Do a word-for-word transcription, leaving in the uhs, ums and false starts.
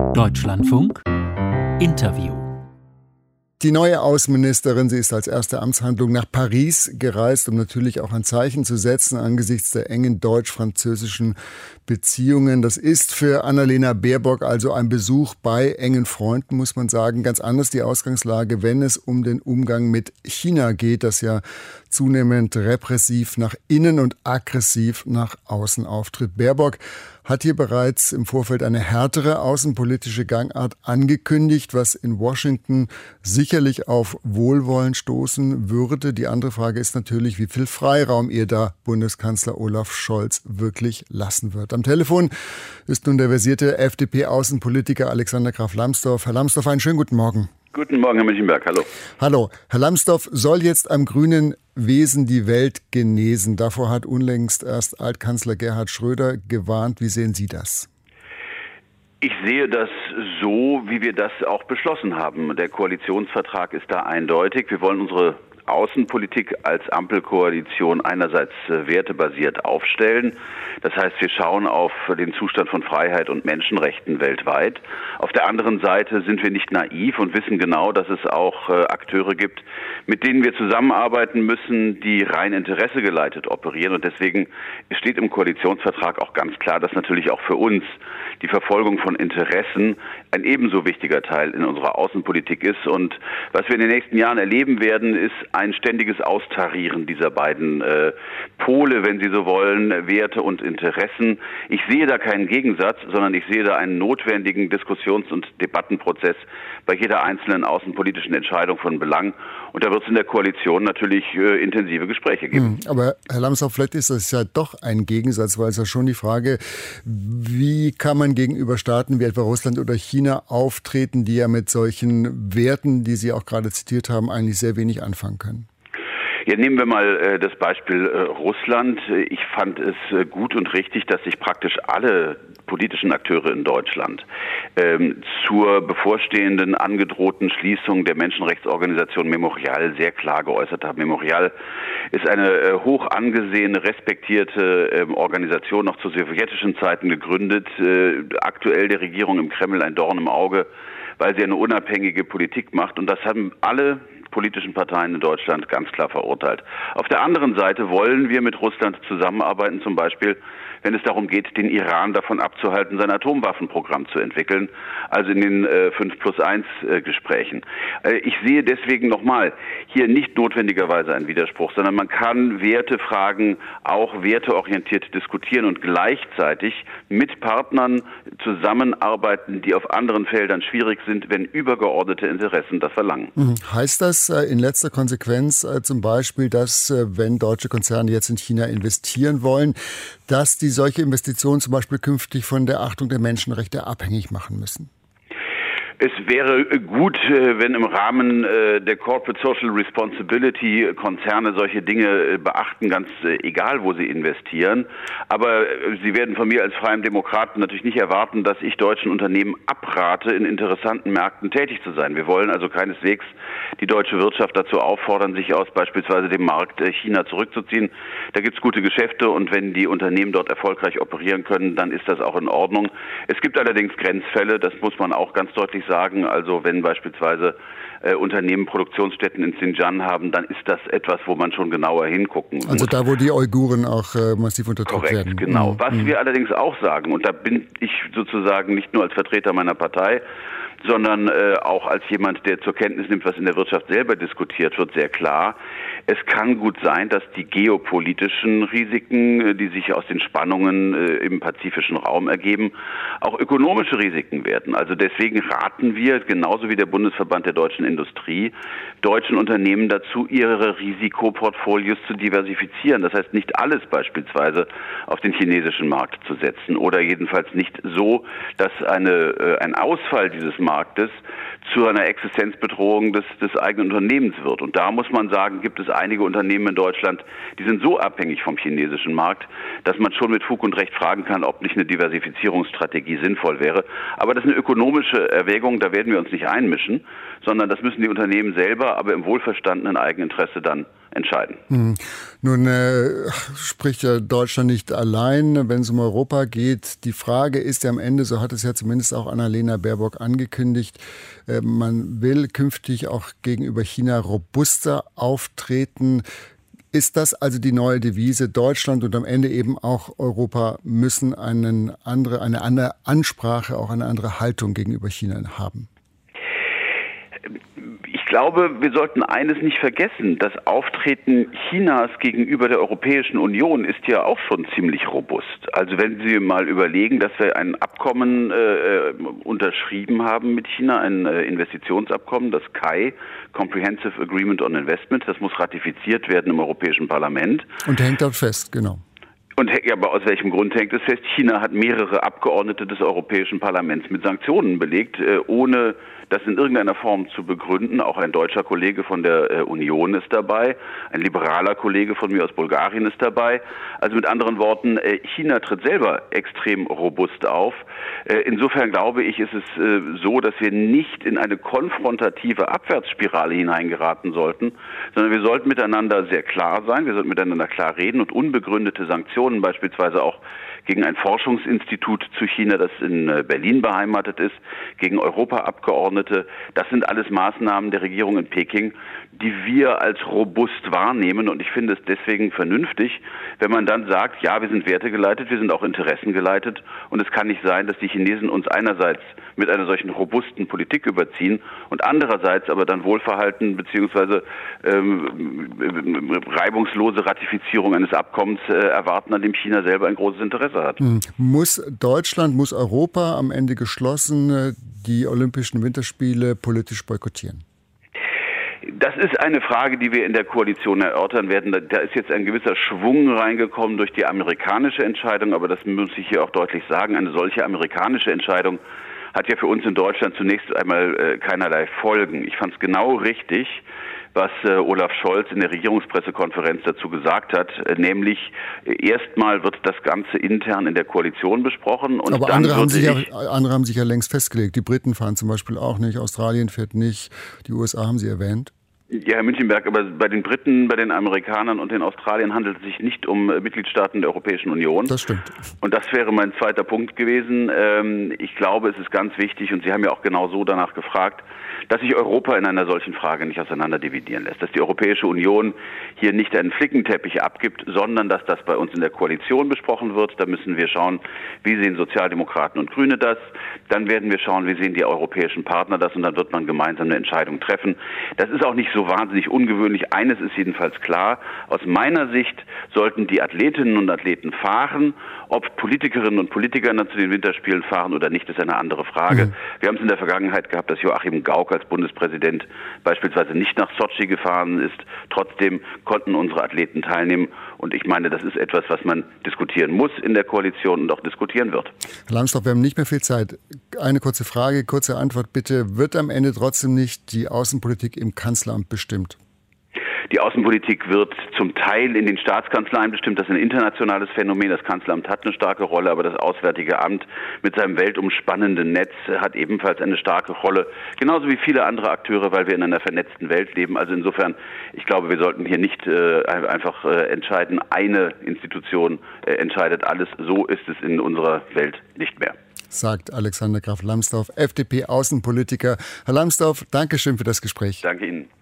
Deutschlandfunk Interview. Die neue Außenministerin, sie ist als erste Amtshandlung nach Paris gereist, um natürlich auch ein Zeichen zu setzen angesichts der engen deutsch-französischen Beziehungen. Das ist für Annalena Baerbock also ein Besuch bei engen Freunden, muss man sagen. Ganz anders die Ausgangslage, wenn es um den Umgang mit China geht, das ja zunehmend repressiv nach innen und aggressiv nach außen auftritt. Baerbock hat hier bereits im Vorfeld eine härtere außenpolitische Gangart angekündigt, was in Washington sicherlich auf Wohlwollen stoßen würde. Die andere Frage ist natürlich, wie viel Freiraum ihr da Bundeskanzler Olaf Scholz wirklich lassen wird. Am Telefon ist nun der versierte F D P-Außenpolitiker Alexander Graf Lambsdorff. Herr Lambsdorff, einen schönen guten Morgen. Guten Morgen, Herr Münchenberg. Hallo. Hallo. Herr Lambsdorff, soll jetzt am grünen Wesen die Welt genesen? Davor hat unlängst erst Altkanzler Gerhard Schröder gewarnt. Wie sehen Sie das? Ich sehe das so, wie wir das auch beschlossen haben. Der Koalitionsvertrag ist da eindeutig. Wir wollen unsere Außenpolitik als Ampelkoalition einerseits wertebasiert aufstellen. Das heißt, wir schauen auf den Zustand von Freiheit und Menschenrechten weltweit. Auf der anderen Seite sind wir nicht naiv und wissen genau, dass es auch Akteure gibt, mit denen wir zusammenarbeiten müssen, die rein interessegeleitet operieren. Und deswegen steht im Koalitionsvertrag auch ganz klar, dass natürlich auch für uns die Verfolgung von Interessen ein ebenso wichtiger Teil in unserer Außenpolitik ist. Und was wir in den nächsten Jahren erleben werden, ist ein ständiges Austarieren dieser beiden äh, Pole, wenn Sie so wollen, Werte und Interessen. Ich sehe da keinen Gegensatz, sondern ich sehe da einen notwendigen Diskussions- und Debattenprozess bei jeder einzelnen außenpolitischen Entscheidung von Belang. Und da wird es in der Koalition natürlich äh, intensive Gespräche geben. Hm, aber Herr Lambsdorff, vielleicht ist das ja doch ein Gegensatz, weil es ja schon die Frage, wie kann man gegenüber Staaten wie etwa Russland oder China auftreten, die ja mit solchen Werten, die Sie auch gerade zitiert haben, eigentlich sehr wenig anfangen können? Ja, nehmen wir mal äh, das Beispiel äh, Russland. Ich fand es äh, gut und richtig, dass sich praktisch alle politischen Akteure in Deutschland ähm, zur bevorstehenden angedrohten Schließung der Menschenrechtsorganisation Memorial sehr klar geäußert haben. Memorial ist eine äh, hoch angesehene, respektierte äh, Organisation, noch zu sowjetischen Zeiten gegründet, äh, aktuell der Regierung im Kreml ein Dorn im Auge, weil sie eine unabhängige Politik macht. Und das haben alle politischen Parteien in Deutschland ganz klar verurteilt. Auf der anderen Seite wollen wir mit Russland zusammenarbeiten, zum Beispiel wenn es darum geht, den Iran davon abzuhalten, sein Atomwaffenprogramm zu entwickeln, also in den äh, fünf plus eins äh, Gesprächen. Äh, ich sehe deswegen nochmal hier nicht notwendigerweise einen Widerspruch, sondern man kann Wertefragen auch werteorientiert diskutieren und gleichzeitig mit Partnern zusammenarbeiten, die auf anderen Feldern schwierig sind, wenn übergeordnete Interessen das verlangen. Heißt das äh, in letzter Konsequenz äh, zum Beispiel, dass äh, wenn deutsche Konzerne jetzt in China investieren wollen, dass die solche Investitionen zum Beispiel künftig von der Achtung der Menschenrechte abhängig machen müssen? Es wäre gut, wenn im Rahmen der Corporate Social Responsibility Konzerne solche Dinge beachten, ganz egal, wo sie investieren. Aber Sie werden von mir als freiem Demokraten natürlich nicht erwarten, dass ich deutschen Unternehmen abrate, in interessanten Märkten tätig zu sein. Wir wollen also keineswegs die deutsche Wirtschaft dazu auffordern, sich aus beispielsweise dem Markt China zurückzuziehen. Da gibt es gute Geschäfte und wenn die Unternehmen dort erfolgreich operieren können, dann ist das auch in Ordnung. Es gibt allerdings Grenzfälle, das muss man auch ganz deutlich sagen. Also wenn beispielsweise äh, Unternehmen Produktionsstätten in Xinjiang haben, dann ist das etwas, wo man schon genauer hingucken muss. Also da, wo die Uiguren auch äh, massiv unterdrückt Korrekt, werden. Genau. Mhm. Was wir allerdings auch sagen, und da bin ich sozusagen nicht nur als Vertreter meiner Partei, sondern äh, auch als jemand, der zur Kenntnis nimmt, was in der Wirtschaft selber diskutiert wird, sehr klar. Es kann gut sein, dass die geopolitischen Risiken, die sich aus den Spannungen äh, im pazifischen Raum ergeben, auch ökonomische Risiken werden. Also deswegen raten wir, genauso wie der Bundesverband der deutschen Industrie, deutschen Unternehmen dazu, ihre Risikoportfolios zu diversifizieren. Das heißt, nicht alles beispielsweise auf den chinesischen Markt zu setzen oder jedenfalls nicht so, dass eine, äh, ein Ausfall dieses Marktes zu einer Existenzbedrohung des, des eigenen Unternehmens wird. Und da muss man sagen, gibt es einige Unternehmen in Deutschland, die sind so abhängig vom chinesischen Markt, dass man schon mit Fug und Recht fragen kann, ob nicht eine Diversifizierungsstrategie sinnvoll wäre. Aber das ist eine ökonomische Erwägung, da werden wir uns nicht einmischen, sondern das müssen die Unternehmen selber, aber im wohlverstandenen Eigeninteresse dann entscheiden. Hm. Nun äh, spricht ja Deutschland nicht allein, wenn es um Europa geht. Die Frage ist ja am Ende, so hat es ja zumindest auch Annalena Baerbock angekündigt, äh, man will künftig auch gegenüber China robuster auftreten. Ist das also die neue Devise? Deutschland und am Ende eben auch Europa müssen einen andere, eine andere Ansprache, auch eine andere Haltung gegenüber China haben? Ich glaube, wir sollten eines nicht vergessen. Das Auftreten Chinas gegenüber der Europäischen Union ist ja auch schon ziemlich robust. Also wenn Sie mal überlegen, dass wir ein Abkommen äh, unterschrieben haben mit China, ein äh, Investitionsabkommen, das C A I, Comprehensive Agreement on Investment, das muss ratifiziert werden im Europäischen Parlament. Und hängt dort fest, genau. Und ja, aber aus welchem Grund hängt es fest? China hat mehrere Abgeordnete des Europäischen Parlaments mit Sanktionen belegt, äh, ohne das in irgendeiner Form zu begründen. Auch ein deutscher Kollege von der äh, Union ist dabei, ein liberaler Kollege von mir aus Bulgarien ist dabei. Also mit anderen Worten, äh, China tritt selber extrem robust auf. Äh, insofern glaube ich, ist es äh, so, dass wir nicht in eine konfrontative Abwärtsspirale hineingeraten sollten, sondern wir sollten miteinander sehr klar sein, wir sollten miteinander klar reden und unbegründete Sanktionen beispielsweise auch gegen ein Forschungsinstitut zu China, das in Berlin beheimatet ist, gegen Europaabgeordnete. Das sind alles Maßnahmen der Regierung in Peking, die wir als robust wahrnehmen. Und ich finde es deswegen vernünftig, wenn man dann sagt, ja, wir sind wertegeleitet, wir sind auch interessengeleitet. Und es kann nicht sein, dass die Chinesen uns einerseits mit einer solchen robusten Politik überziehen und andererseits aber dann Wohlverhalten bzw. Ähm, reibungslose Ratifizierung eines Abkommens äh, erwarten, an dem China selber ein großes Interesse hat. Muss Deutschland, muss Europa am Ende geschlossen die Olympischen Winterspiele politisch boykottieren? Das ist eine Frage, die wir in der Koalition erörtern werden. Da ist jetzt ein gewisser Schwung reingekommen durch die amerikanische Entscheidung, aber das muss ich hier auch deutlich sagen. Eine solche amerikanische Entscheidung hat ja für uns in Deutschland zunächst einmal äh, keinerlei Folgen. Ich fand es genau richtig, was äh, Olaf Scholz in der Regierungspressekonferenz dazu gesagt hat, äh, nämlich äh, erstmal wird das Ganze intern in der Koalition besprochen. Und aber dann andere, haben sich ja, ich, andere haben sich ja längst festgelegt. Die Briten fahren zum Beispiel auch nicht, Australien fährt nicht, die U S A haben Sie erwähnt. Ja, Herr Münchenberg, aber bei den Briten, bei den Amerikanern und den Australiern handelt es sich nicht um Mitgliedstaaten der Europäischen Union. Das stimmt. Und das wäre mein zweiter Punkt gewesen. Ich glaube, es ist ganz wichtig, und Sie haben ja auch genau so danach gefragt, dass sich Europa in einer solchen Frage nicht auseinander dividieren lässt. Dass die Europäische Union hier nicht einen Flickenteppich abgibt, sondern dass das bei uns in der Koalition besprochen wird. Da müssen wir schauen, wie sehen Sozialdemokraten und Grüne das. Dann werden wir schauen, wie sehen die europäischen Partner das, und dann wird man gemeinsam eine Entscheidung treffen. Das ist auch nicht so wahnsinnig ungewöhnlich. Eines ist jedenfalls klar: Aus meiner Sicht sollten die Athletinnen und Athleten fahren. Ob Politikerinnen und Politiker dann zu den Winterspielen fahren oder nicht, ist eine andere Frage. Mhm. Wir haben es in der Vergangenheit gehabt, dass Joachim Gauck als Bundespräsident beispielsweise nicht nach Sotschi gefahren ist. Trotzdem konnten unsere Athleten teilnehmen. Und ich meine, das ist etwas, was man diskutieren muss in der Koalition und auch diskutieren wird. Herr Lambsdorff, wir haben nicht mehr viel Zeit. Eine kurze Frage, kurze Antwort bitte. Wird am Ende trotzdem nicht die Außenpolitik im Kanzleramt bestimmt? Die Außenpolitik wird zum Teil in den Staatskanzleien bestimmt. Das ist ein internationales Phänomen. Das Kanzleramt hat eine starke Rolle, aber das Auswärtige Amt mit seinem weltumspannenden Netz hat ebenfalls eine starke Rolle. Genauso wie viele andere Akteure, weil wir in einer vernetzten Welt leben. Also insofern, ich glaube, wir sollten hier nicht äh, einfach äh, entscheiden, eine Institution äh, entscheidet alles. So ist es in unserer Welt nicht mehr. Sagt Alexander Graf Lambsdorff, F D P-Außenpolitiker. Herr Lambsdorff, danke schön für das Gespräch. Danke Ihnen.